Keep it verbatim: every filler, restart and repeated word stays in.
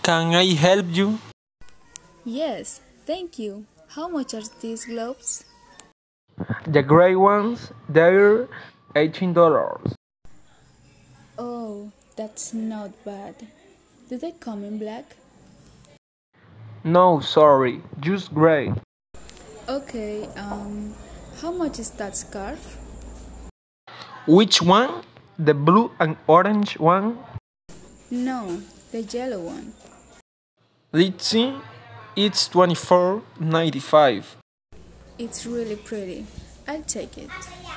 Can I help you? Yes, thank you. How much are these gloves? The gray ones, they're eighteen dollars. Oh, that's not bad. Do they come in black? No, sorry, just gray. Okay, um, how much is that scarf? Which one? The blue and orange one? No, the yellow one. Let's see. It's twenty-four ninety-five. It's really pretty. I'll take it.